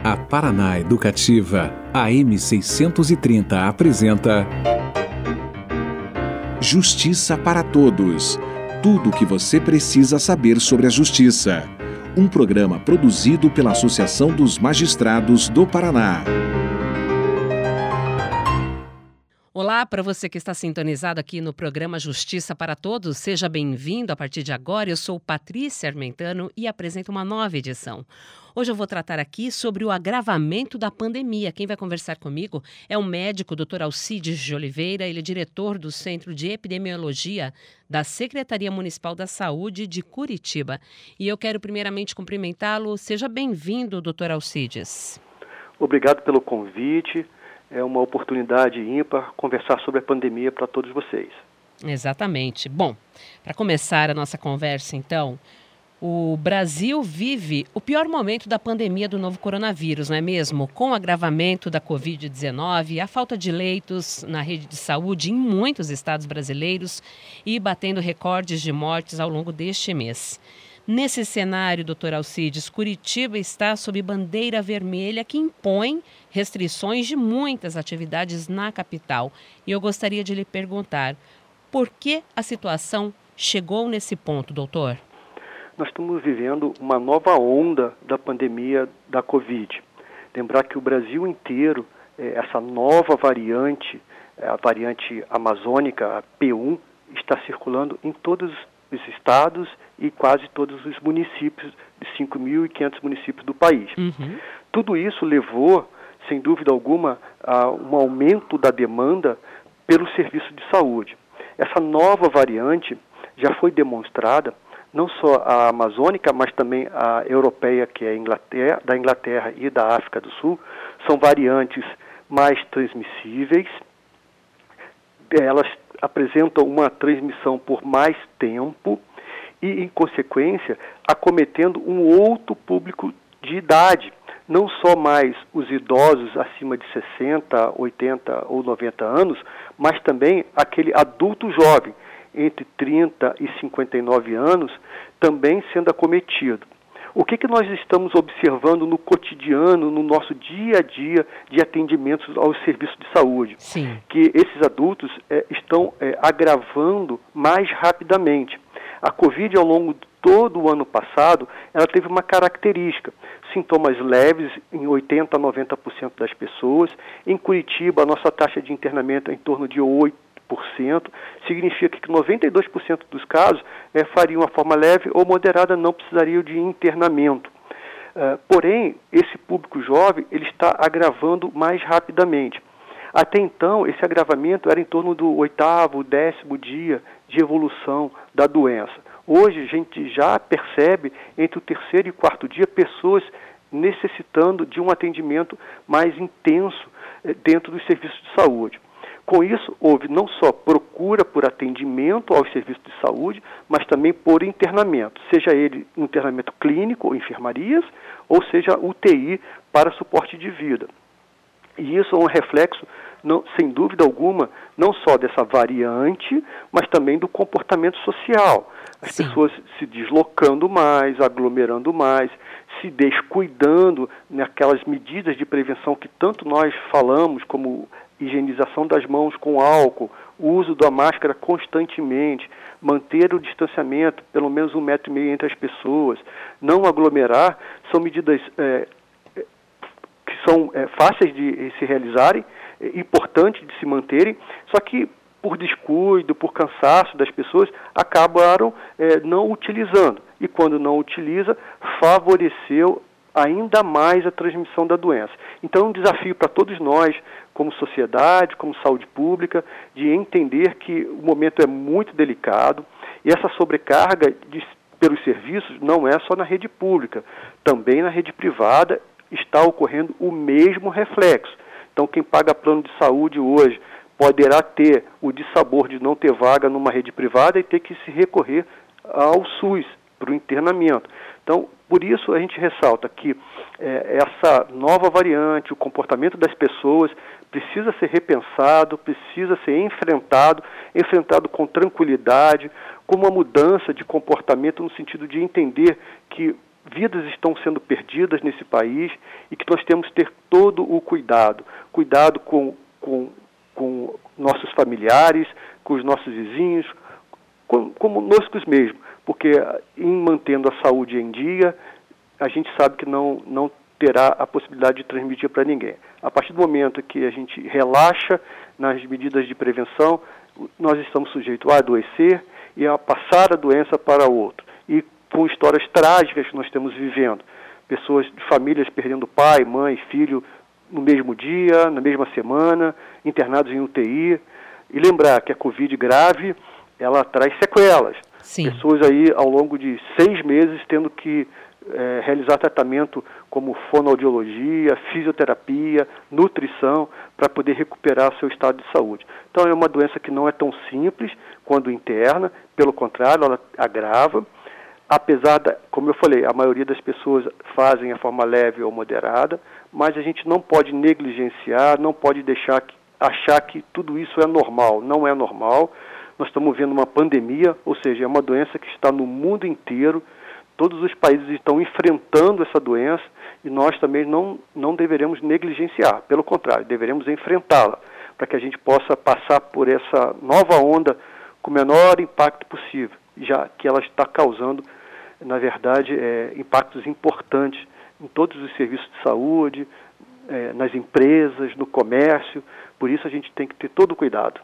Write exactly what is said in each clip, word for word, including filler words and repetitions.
A Paraná Educativa, A M seiscentos e trinta apresenta Justiça para Todos. Tudo o que você precisa saber sobre a justiça. Um programa produzido pela Associação dos Magistrados do Paraná. Olá, para você que está sintonizado aqui no programa Justiça para Todos, seja bem-vindo a partir de agora. Eu sou Patrícia Armentano e apresento uma nova edição. Hoje eu vou tratar aqui sobre o agravamento da pandemia. Quem vai conversar comigo é o médico doutor Alcides de Oliveira, ele é diretor do Centro de Epidemiologia da Secretaria Municipal da Saúde de Curitiba. E eu quero primeiramente cumprimentá-lo. Seja bem-vindo, doutor Alcides. Obrigado pelo convite. É uma oportunidade ímpar conversar sobre a pandemia para todos vocês. Exatamente. Bom, para começar a nossa conversa, então, o Brasil vive o pior momento da pandemia do novo coronavírus, não é mesmo? Com o agravamento da covid dezenove, a falta de leitos na rede de saúde em muitos estados brasileiros e batendo recordes de mortes ao longo deste mês. Nesse cenário, doutor Alcides, Curitiba está sob bandeira vermelha que impõe restrições de muitas atividades na capital. E eu gostaria de lhe perguntar, por que a situação chegou nesse ponto, doutor? Nós estamos vivendo uma nova onda da pandemia da Covid. Lembrar que o Brasil inteiro, essa nova variante, a variante amazônica, a P um, está circulando em todos os estados e quase todos os municípios, de cinco mil e quinhentos municípios do país. Uhum. Tudo isso levou, sem dúvida alguma, a um aumento da demanda pelo serviço de saúde. Essa nova variante já foi demonstrada, não só a amazônica, mas também a europeia, que é a Inglaterra, da Inglaterra e da África do Sul, são variantes mais transmissíveis. Elas apresentam uma transmissão por mais tempo e, em consequência, acometendo um outro público de idade, não só mais os idosos acima de sessenta, oitenta ou noventa anos, mas também aquele adulto jovem, entre trinta e cinquenta e nove anos, também sendo acometido. O que, que nós estamos observando no cotidiano, no nosso dia a dia de atendimentos aos serviços de saúde? Sim. Que esses adultos é, estão é, agravando mais rapidamente. A Covid, ao longo de todo o ano passado, ela teve uma característica. Sintomas leves em oitenta a noventa por cento das pessoas. Em Curitiba, a nossa taxa de internamento é em torno de oito por cento. Significa que noventa e dois por cento dos casos é, fariam uma forma leve ou moderada, não precisariam de internamento. Uh, porém, esse público jovem ele está agravando mais rapidamente. Até então, esse agravamento era em torno do oitavo, décimo dia de evolução da doença. Hoje, a gente já percebe, entre o terceiro e quarto dia, pessoas necessitando de um atendimento mais intenso eh, dentro dos serviços de saúde. Com isso, houve não só procura por atendimento aos serviços de saúde, mas também por internamento, seja ele internamento clínico ou enfermarias, ou seja U T I para suporte de vida. E isso é um reflexo, não, sem dúvida alguma, não só dessa variante, mas também do comportamento social. As Sim. pessoas se deslocando mais, aglomerando mais, se descuidando naquelas medidas de prevenção que tanto nós falamos, como higienização das mãos com álcool, o uso da máscara constantemente, manter o distanciamento, pelo menos um metro e meio entre as pessoas, não aglomerar, são medidas é, que são é, fáceis de se realizarem, é, importantes de se manterem, só que por descuido, por cansaço das pessoas, acabaram é, não utilizando. E quando não utiliza, favoreceu ainda mais a transmissão da doença. Então é um desafio para todos nós, como sociedade, como saúde pública, de entender que o momento é muito delicado e essa sobrecarga de, pelos serviços não é só na rede pública, também na rede privada está ocorrendo o mesmo reflexo. Então quem paga plano de saúde hoje poderá ter o dissabor de não ter vaga numa rede privada e ter que se recorrer ao SUS para o internamento. Então, por isso a gente ressalta que é, essa nova variante, o comportamento das pessoas precisa ser repensado, precisa ser enfrentado, enfrentado com tranquilidade, com uma mudança de comportamento no sentido de entender que vidas estão sendo perdidas nesse país e que nós temos que ter todo o cuidado. Cuidado com, com, com nossos familiares, com os nossos vizinhos, com, conosco mesmos, porque em mantendo a saúde em dia, a gente sabe que não, não terá a possibilidade de transmitir para ninguém. A partir do momento que a gente relaxa nas medidas de prevenção, nós estamos sujeitos a adoecer e a passar a doença para outro. E com histórias trágicas que nós estamos vivendo. Pessoas de famílias perdendo pai, mãe, filho no mesmo dia, na mesma semana, internados em U T I. E lembrar que a Covid grave, ela traz sequelas. Sim. Pessoas aí ao longo de seis meses tendo que é, realizar tratamento como fonoaudiologia, fisioterapia, nutrição, para poder recuperar seu estado de saúde. Então é uma doença que não é tão simples quando interna, pelo contrário, ela agrava. Apesar da, como eu falei, a maioria das pessoas fazem a forma leve ou moderada, mas a gente não pode negligenciar, não pode deixar que, achar que tudo isso é normal. Não é normal. Nós estamos vendo uma pandemia, ou seja, é uma doença que está no mundo inteiro. Todos os países estão enfrentando essa doença e nós também não, não deveremos negligenciar. Pelo contrário, deveremos enfrentá-la para que a gente possa passar por essa nova onda com o menor impacto possível, já que ela está causando, na verdade, é, impactos importantes em todos os serviços de saúde, é, nas empresas, no comércio. Por isso a gente tem que ter todo o cuidado.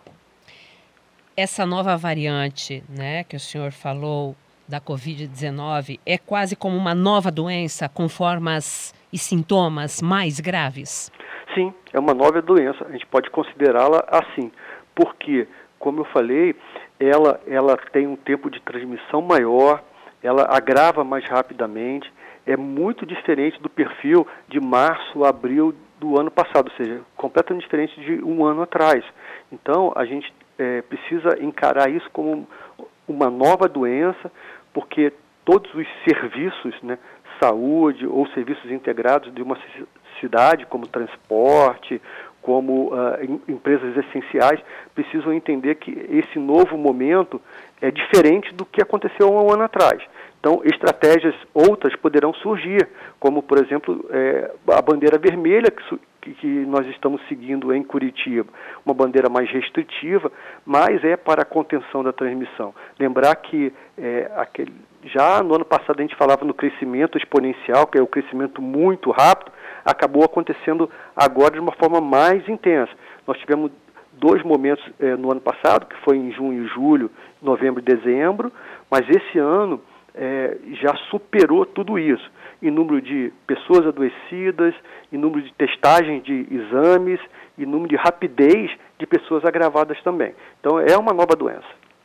Essa nova variante, né, que o senhor falou, da covid dezenove, é quase como uma nova doença com formas e sintomas mais graves? Sim, é uma nova doença. A gente pode considerá-la assim, porque, como eu falei, ela, ela tem um tempo de transmissão maior, ela agrava mais rapidamente, é muito diferente do perfil de março, abril do ano passado, ou seja, completamente diferente de um ano atrás. Então, a gente é, precisa encarar isso como uma nova doença, porque todos os serviços, né, saúde ou serviços integrados de uma cidade, como transporte, como uh, em, empresas essenciais, precisam entender que esse novo momento é diferente do que aconteceu há um ano atrás. Então, estratégias outras poderão surgir, como, por exemplo, é, a bandeira vermelha que, que nós estamos seguindo em Curitiba, uma bandeira mais restritiva, mas é para a contenção da transmissão. Lembrar que é, aquele, já no ano passado a gente falava no crescimento exponencial, que é o crescimento muito rápido, acabou acontecendo agora de uma forma mais intensa. Nós tivemos dois momentos é, no ano passado, que foi em junho e julho, novembro e dezembro, mas esse ano É, já superou tudo isso, em número de pessoas adoecidas, em número de testagem de exames, em número de rapidez de pessoas agravadas também. Então, é uma nova doença.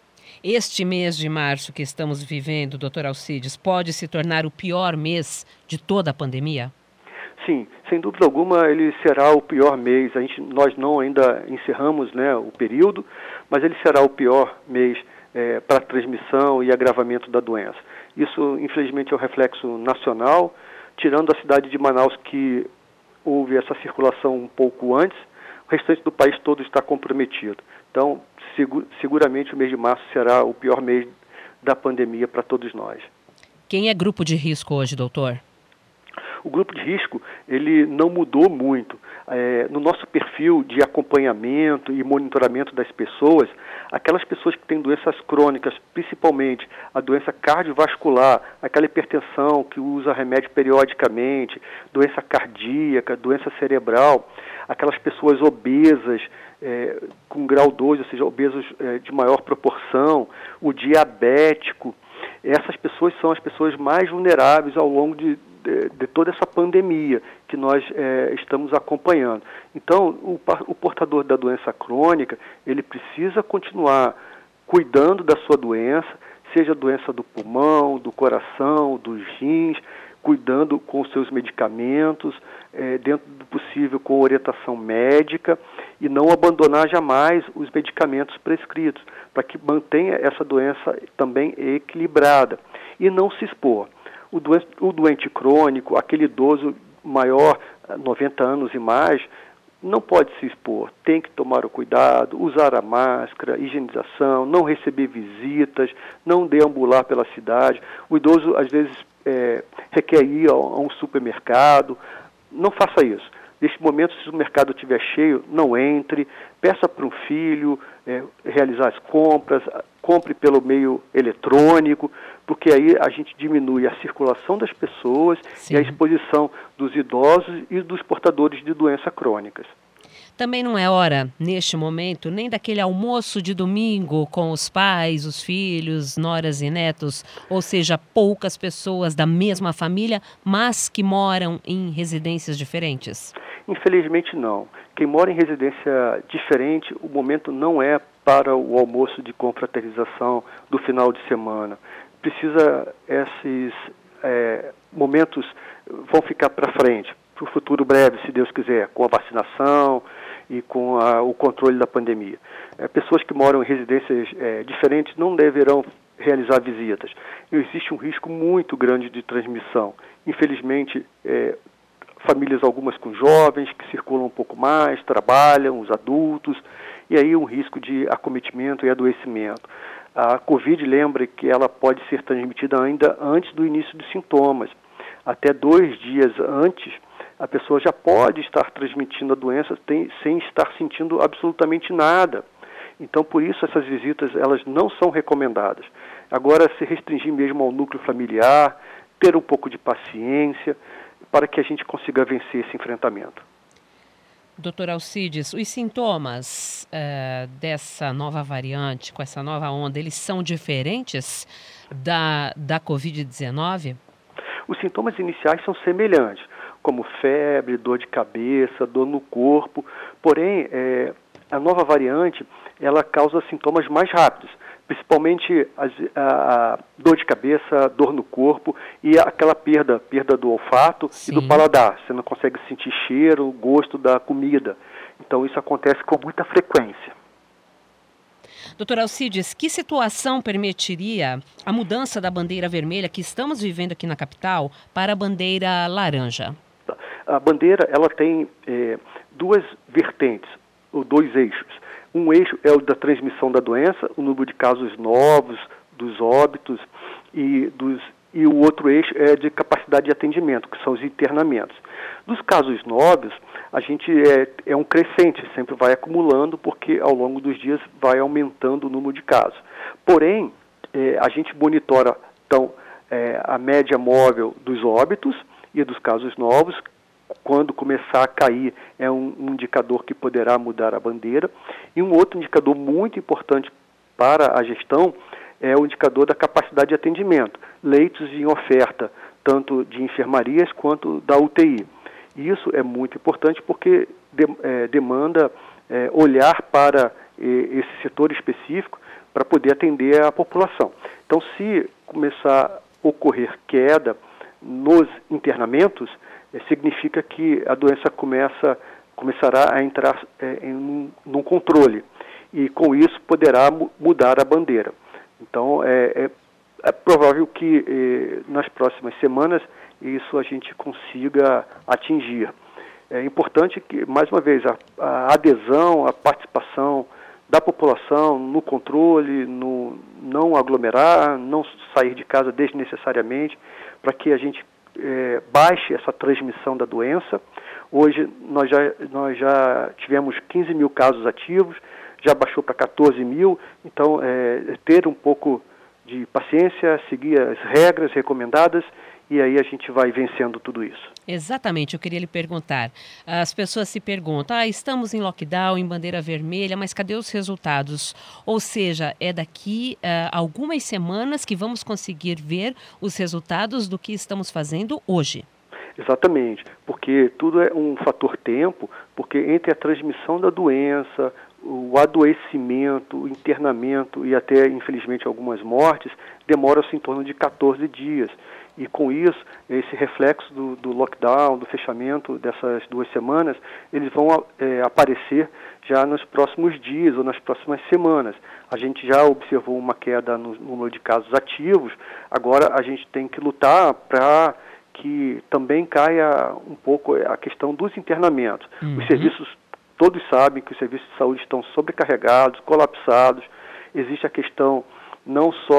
Este mês de março que estamos vivendo, doutor Alcides, pode se tornar o pior mês de toda a pandemia? Sim, sem dúvida alguma ele será o pior mês. A gente, nós não ainda encerramos, né, o período, mas ele será o pior mês É, para a transmissão e agravamento da doença. Isso, infelizmente, é um reflexo nacional, tirando a cidade de Manaus, que houve essa circulação um pouco antes, o restante do país todo está comprometido. Então, segu- seguramente o mês de março será o pior mês da pandemia para todos nós. Quem é grupo de risco hoje, doutor? O grupo de risco, ele não mudou muito. É, no nosso perfil de acompanhamento e monitoramento das pessoas, aquelas pessoas que têm doenças crônicas, principalmente a doença cardiovascular, aquela hipertensão que usa remédio periodicamente, doença cardíaca, doença cerebral, aquelas pessoas obesas, é, com grau dois, ou seja, obesos é, de maior proporção, o diabético, essas pessoas são as pessoas mais vulneráveis ao longo de De, de toda essa pandemia que nós é, estamos acompanhando. Então, o, o portador da doença crônica, ele precisa continuar cuidando da sua doença, seja doença do pulmão, do coração, dos rins, cuidando com os seus medicamentos, é, dentro do possível com orientação médica, e não abandonar jamais os medicamentos prescritos, para que mantenha essa doença também equilibrada, e não se expor. O doente, o doente crônico, aquele idoso maior, noventa anos e mais, não pode se expor, tem que tomar o cuidado, usar a máscara, higienização, não receber visitas, não deambular pela cidade. O idoso, às vezes, é, requer ir a, a um supermercado. Não faça isso. Neste momento, se o mercado estiver cheio, não entre, peça para um filho é, realizar as compras, compre pelo meio eletrônico, porque aí a gente diminui a circulação das pessoas Sim. e a exposição dos idosos e dos portadores de doenças crônicas. Também não é hora, neste momento, nem daquele almoço de domingo com os pais, os filhos, noras e netos, ou seja, poucas pessoas da mesma família, mas que moram em residências diferentes? Infelizmente não. Quem mora em residência diferente, o momento não é para o almoço de confraternização do final de semana. Precisa, esses é, momentos vão ficar para frente, para o futuro breve, se Deus quiser, com a vacinação e com a, o controle da pandemia. É, pessoas que moram em residências é, diferentes não deverão realizar visitas. Existe um risco muito grande de transmissão. Infelizmente, é, famílias algumas com jovens que circulam um pouco mais, trabalham, os adultos, e aí um risco de acometimento e adoecimento. A Covid, lembre que ela pode ser transmitida ainda antes do início dos sintomas. Até dois dias antes, a pessoa já pode estar transmitindo a doença tem, sem estar sentindo absolutamente nada. Então, por isso, essas visitas elas não são recomendadas. Agora, se restringir mesmo ao núcleo familiar, ter um pouco de paciência, para que a gente consiga vencer esse enfrentamento. doutor Alcides, os sintomas uh, dessa nova variante, com essa nova onda, eles são diferentes da, da covid dezenove? Os sintomas iniciais são semelhantes, como febre, dor de cabeça, dor no corpo, porém, é, a nova variante, ela causa sintomas mais rápidos, principalmente a, a, a dor de cabeça, dor no corpo e aquela perda, perda do olfato Sim. e do paladar. Você não consegue sentir cheiro, gosto da comida. Então isso acontece com muita frequência. doutor Alcides, que situação permitiria a mudança da bandeira vermelha que estamos vivendo aqui na capital para a bandeira laranja? A bandeira ela tem é, duas vertentes, ou dois eixos. Um eixo é o da transmissão da doença, o número de casos novos, dos óbitos, e, dos, e o outro eixo é de capacidade de atendimento, que são os internamentos. Dos casos novos, a gente é, é um crescente, sempre vai acumulando, porque ao longo dos dias vai aumentando o número de casos. Porém, é, a gente monitora então, é, a média móvel dos óbitos e dos casos novos. Quando começar a cair, é um, um indicador que poderá mudar a bandeira. E um outro indicador muito importante para a gestão é o indicador da capacidade de atendimento, leitos em oferta, tanto de enfermarias quanto da U T I. E isso é muito importante porque de, é, demanda é, olhar para é, esse setor específico para poder atender a população. Então, se começar a ocorrer queda nos internamentos, significa que a doença começa, começará a entrar é, em um, num controle e com isso poderá mu- mudar a bandeira. Então é, é, é provável que é, nas próximas semanas isso a gente consiga atingir. É importante que, mais uma vez, a, a adesão, a participação da população no controle, no não aglomerar, não sair de casa desnecessariamente, para que a gente É, baixe essa transmissão da doença. Hoje nós já, nós já tivemos quinze mil casos ativos, já baixou para quatorze mil, então é, ter um pouco de paciência, seguir as regras recomendadas e aí a gente vai vencendo tudo isso. Exatamente, eu queria lhe perguntar. As pessoas se perguntam, ah, estamos em lockdown, em bandeira vermelha, mas cadê os resultados? Ou seja, é daqui a uh, algumas semanas que vamos conseguir ver os resultados do que estamos fazendo hoje. Exatamente, porque tudo é um fator tempo, porque entre a transmissão da doença, o adoecimento, o internamento e até, infelizmente, algumas mortes, demora-se em torno de quatorze dias. E com isso, esse reflexo do, do lockdown, do fechamento dessas duas semanas, eles vão é, aparecer já nos próximos dias ou nas próximas semanas. A gente já observou uma queda no número de casos ativos, agora a gente tem que lutar para que também caia um pouco a questão dos internamentos. Uhum. Os serviços, todos sabem que os serviços de saúde estão sobrecarregados, colapsados, existe a questão não só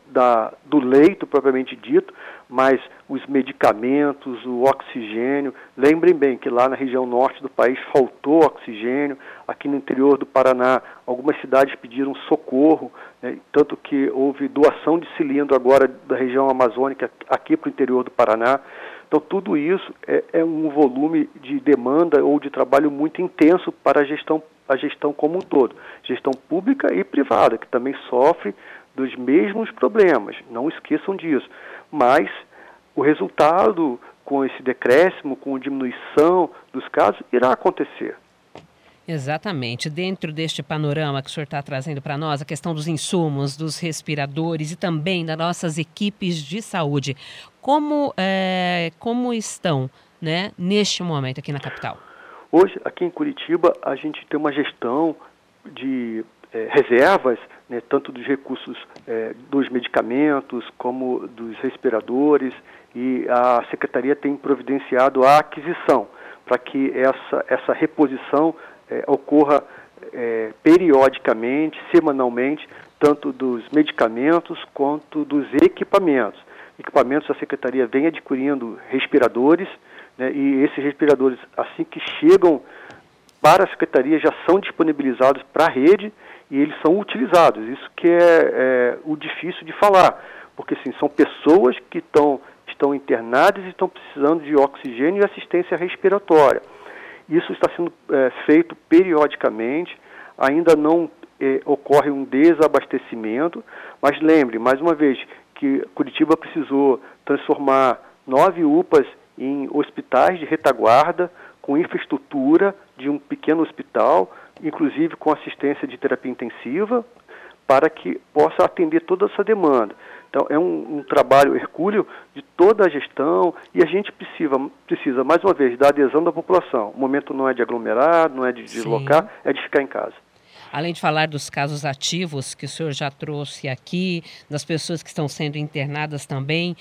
da, do leito propriamente dito, mas os medicamentos, o oxigênio. Lembrem bem que lá na região norte do país faltou oxigênio, aqui no interior do Paraná algumas cidades pediram socorro, né, tanto que houve doação de cilindro agora da região amazônica aqui para o interior do Paraná. Então tudo isso é, é um volume de demanda ou de trabalho muito intenso para a gestão, a gestão como um todo, gestão pública e privada, que também sofre dos mesmos problemas, não esqueçam disso. Mas o resultado com esse decréscimo, com a diminuição dos casos, irá acontecer. Exatamente. Dentro deste panorama que o senhor está trazendo para nós, a questão dos insumos, dos respiradores e também das nossas equipes de saúde, como, é, como estão, né, neste momento aqui na capital? Hoje, aqui em Curitiba, a gente tem uma gestão de é, reservas, né, tanto dos recursos é, dos medicamentos como dos respiradores, e a Secretaria tem providenciado a aquisição para que essa, essa reposição é, ocorra é, periodicamente, semanalmente, tanto dos medicamentos quanto dos equipamentos. Equipamentos, a Secretaria vem adquirindo respiradores, né, e esses respiradores, assim que chegam para a Secretaria, já são disponibilizados para a rede e eles são utilizados. Isso que é, é o difícil de falar, porque assim, são pessoas que estão, estão internadas e estão precisando de oxigênio e assistência respiratória. Isso está sendo é, feito periodicamente, ainda não é, ocorre um desabastecimento, mas lembre, mais uma vez, que Curitiba precisou transformar nove U P As em hospitais de retaguarda, com infraestrutura de um pequeno hospital, inclusive com assistência de terapia intensiva, para que possa atender toda essa demanda. Então, é um, um trabalho hercúleo de toda a gestão e a gente precisa, precisa, mais uma vez, da adesão da população. O momento não é de aglomerar, não é de deslocar, Sim. é de ficar em casa. Além de falar dos casos ativos que o senhor já trouxe aqui, das pessoas que estão sendo internadas também,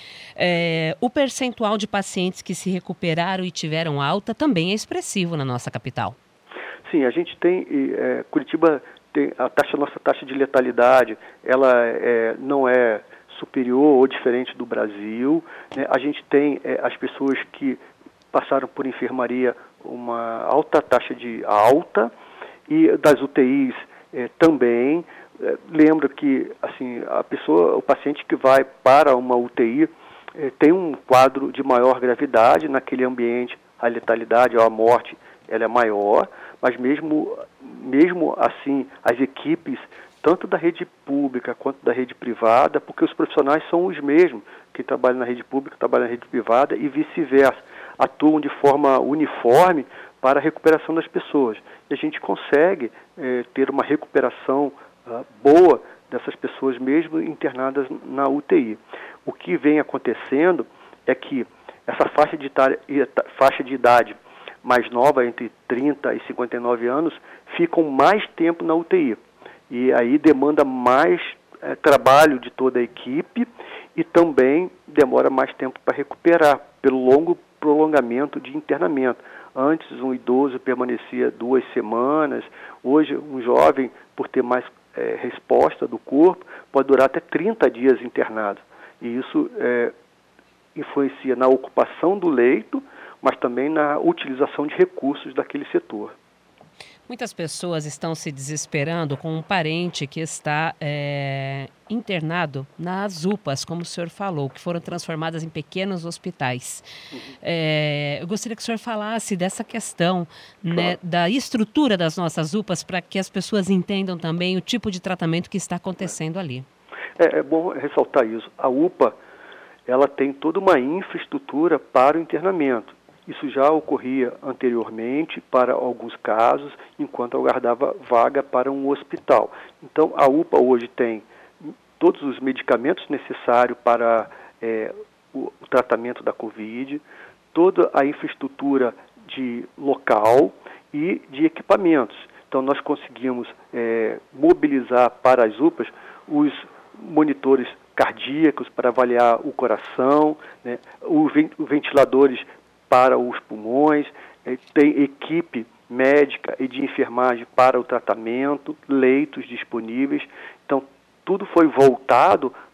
é, o percentual de pacientes que se recuperaram e tiveram alta também é expressivo na nossa capital. Sim, a gente tem, é, Curitiba tem a taxa, nossa taxa de letalidade, ela é, não é superior ou diferente do Brasil, né? A gente tem é, as pessoas que passaram por enfermaria uma alta taxa de alta, e das U T Is eh, também. Eh, lembro que assim, a pessoa, o paciente que vai para uma U T I eh, tem um quadro de maior gravidade, naquele ambiente a letalidade ou a morte ela é maior, mas mesmo, mesmo assim as equipes, tanto da rede pública quanto da rede privada, porque os profissionais são os mesmos, que trabalham na rede pública, trabalham na rede privada e vice-versa, atuam de forma uniforme para a recuperação das pessoas. E a gente consegue eh, ter uma recuperação uh, boa dessas pessoas, mesmo internadas na U T I. O que vem acontecendo é que essa faixa de, faixa de idade mais nova, entre trinta e cinquenta e nove anos, ficam mais tempo na U T I. E aí demanda mais eh, trabalho de toda a equipe e também demora mais tempo para recuperar, pelo longo prolongamento de internamento. Antes, um idoso permanecia duas semanas. Hoje, um jovem, por ter mais é, resposta do corpo, pode durar até trinta dias internado. E isso é, influencia na ocupação do leito, mas também na utilização de recursos daquele setor. Muitas pessoas estão se desesperando com um parente que está é, internado nas U P As, como o senhor falou, que foram transformadas em pequenos hospitais. Uhum. É, eu gostaria que o senhor falasse dessa questão, claro, né, da estrutura das nossas U P As, para que as pessoas entendam também o tipo de tratamento que está acontecendo ali. É, é bom ressaltar isso. A U P A, ela tem toda uma infraestrutura para o internamento. Isso já ocorria anteriormente para alguns casos, enquanto aguardava vaga para um hospital. Então, a U P A hoje tem todos os medicamentos necessários para é, o, o tratamento da Covid, toda a infraestrutura de local e de equipamentos. Então, nós conseguimos é, mobilizar para as U P As os monitores cardíacos para avaliar o coração, né, os ventiladores para os pulmões, tem equipe médica e de enfermagem para o tratamento, leitos disponíveis. Então, tudo foi voltado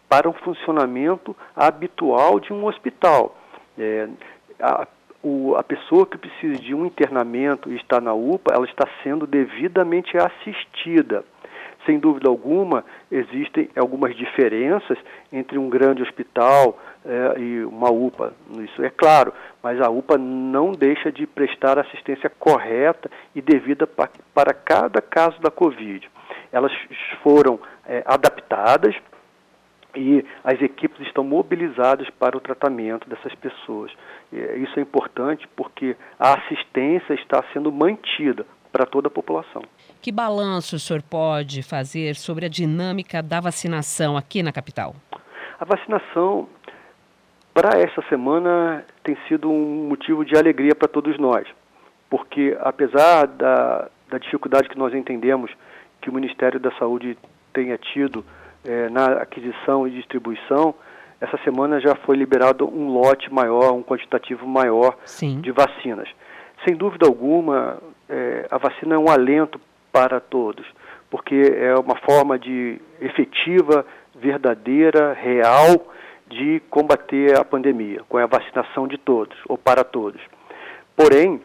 para um funcionamento habitual de um hospital. É, a, o, a pessoa que precisa de um internamento e está na U P A, ela está sendo devidamente assistida. Sem dúvida alguma, existem algumas diferenças entre um grande hospital é, e uma U P A, isso é claro, mas a U P A não deixa de prestar assistência correta e devida pa, para cada caso da Covid. Elas foram é, adaptadas e as equipes estão mobilizadas para o tratamento dessas pessoas. É, isso é importante porque a assistência está sendo mantida para toda a população. Que balanço o senhor pode fazer sobre a dinâmica da vacinação aqui na capital? A vacinação, para essa semana, tem sido um motivo de alegria para todos nós, porque apesar da, da dificuldade que nós entendemos que o Ministério da Saúde tenha tido é, na aquisição e distribuição, essa semana já foi liberado um lote maior, um quantitativo maior Sim. de vacinas. Sem dúvida alguma, é, a vacina é um alento para todos, porque é uma forma de efetiva, verdadeira, real de combater a pandemia, com a vacinação de todos, ou para todos. Porém,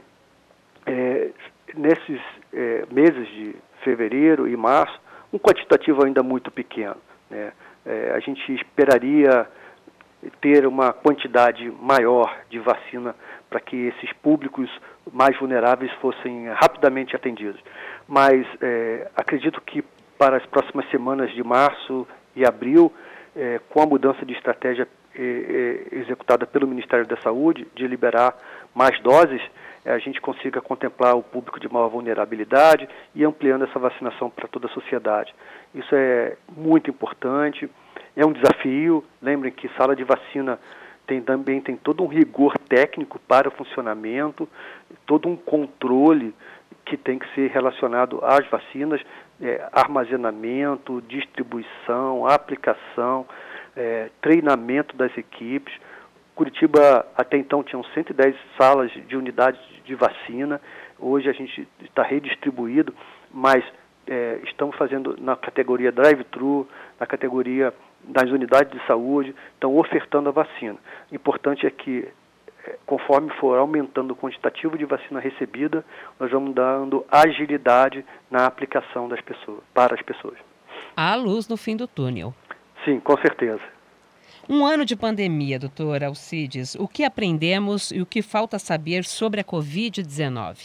é, nesses é, meses de fevereiro e março, um quantitativo ainda muito pequeno, né? É, a gente esperaria ter uma quantidade maior de vacina para que esses públicos mais vulneráveis fossem rapidamente atendidos. Mas é, acredito que para as próximas semanas de março e abril, é, com a mudança de estratégia é, é, executada pelo Ministério da Saúde, de liberar mais doses, é, a gente consiga contemplar o público de maior vulnerabilidade e ampliando essa vacinação para toda a sociedade. Isso é muito importante. É um desafio. Lembrem que sala de vacina tem, também tem todo um rigor técnico para o funcionamento, todo um controle que tem que ser relacionado às vacinas, é, armazenamento, distribuição, aplicação, é, treinamento das equipes. Curitiba até então tinham cento e dez salas de unidades de vacina, hoje a gente está redistribuído, mas é, estamos fazendo na categoria drive-thru, na categoria das unidades de saúde, estão ofertando a vacina. O importante é que, conforme for aumentando o quantitativo de vacina recebida, nós vamos dando agilidade na aplicação das pessoas, para as pessoas. Há luz no fim do túnel. Sim, com certeza. Um ano de pandemia, doutor Alcides, o que aprendemos e o que falta saber sobre a covid dezenove?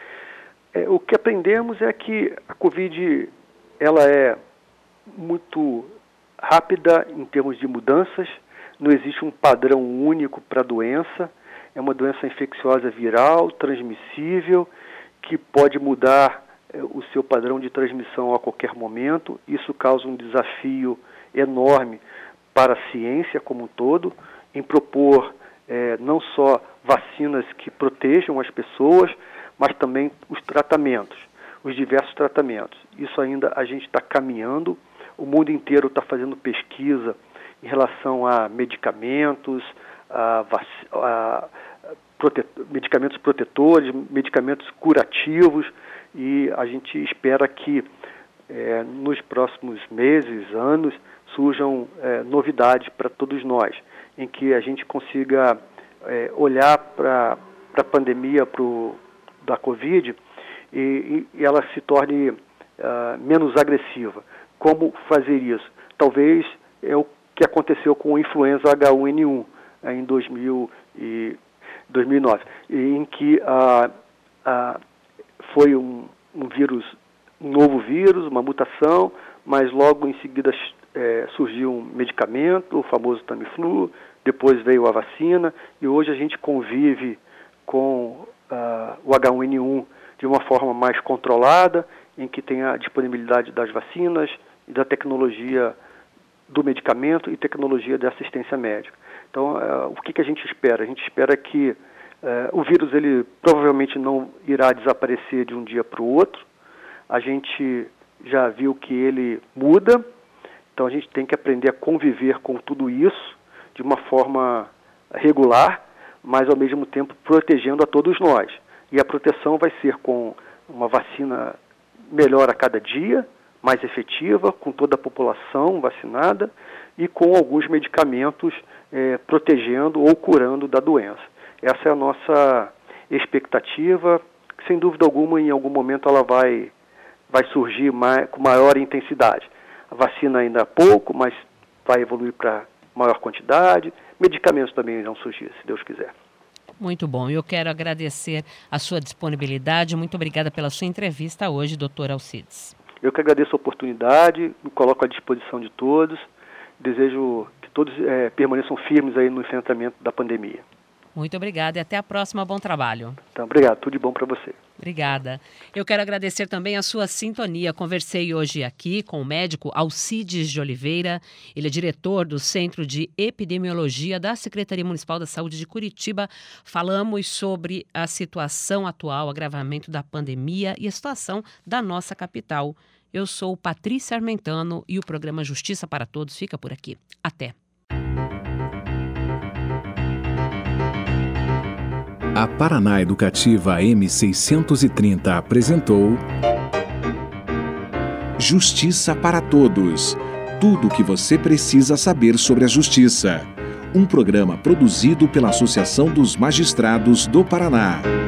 É, o que aprendemos é que a Covid ela é muito rápida em termos de mudanças, não existe um padrão único para a doença, é uma doença infecciosa viral, transmissível, que pode mudar é, o seu padrão de transmissão a qualquer momento. Isso causa um desafio enorme para a ciência como um todo, em propor é, não só vacinas que protejam as pessoas, mas também os tratamentos, os diversos tratamentos. Isso ainda a gente está caminhando, o mundo inteiro está fazendo pesquisa em relação a medicamentos, a, vac... a prote... medicamentos protetores, medicamentos curativos, e a gente espera que é, nos próximos meses, anos, surjam é, novidades para todos nós, em que a gente consiga é, olhar para a pandemia pro, da Covid e, e, e ela se torne uh, menos agressiva. Como fazer isso? Talvez é o que aconteceu com a influenza H um N um é, em dois mil e nove, em que uh, uh, foi um, um vírus, um novo vírus, uma mutação, mas logo em seguida é, surgiu um medicamento, o famoso Tamiflu, depois veio a vacina, e hoje a gente convive com uh, o H um N um de uma forma mais controlada, em que tem a disponibilidade das vacinas e da tecnologia do medicamento e tecnologia de assistência médica. Então, uh, o que, que a gente espera? A gente espera que uh, o vírus ele provavelmente não irá desaparecer de um dia para o outro. A gente já viu que ele muda, então a gente tem que aprender a conviver com tudo isso de uma forma regular, mas ao mesmo tempo protegendo a todos nós. E a proteção vai ser com uma vacina melhor a cada dia, mais efetiva, com toda a população vacinada e com alguns medicamentos é, protegendo ou curando da doença. Essa é a nossa expectativa, que sem dúvida alguma, em algum momento ela vai, vai surgir mais, com maior intensidade. A vacina ainda é pouco, mas vai evoluir para maior quantidade. Medicamentos também irão surgir, se Deus quiser. Muito bom. Eu quero agradecer a sua disponibilidade. Muito obrigada pela sua entrevista hoje, doutor Alcides. Eu que agradeço a oportunidade, me coloco à disposição de todos. Desejo que todos é, permaneçam firmes aí no enfrentamento da pandemia. Muito obrigada e até a próxima. Bom trabalho. Então, obrigado. Tudo de bom para você. Obrigada. Eu quero agradecer também a sua sintonia. Conversei hoje aqui com o médico Alcides de Oliveira. Ele é diretor do Centro de Epidemiologia da Secretaria Municipal da Saúde de Curitiba. Falamos sobre a situação atual, o agravamento da pandemia e a situação da nossa capital. Eu sou Patrícia Armentano e o programa Justiça para Todos fica por aqui. Até. A Paraná Educativa M seiscentos e trinta apresentou Justiça para Todos. Tudo o que você precisa saber sobre a justiça. Um programa produzido pela Associação dos Magistrados do Paraná.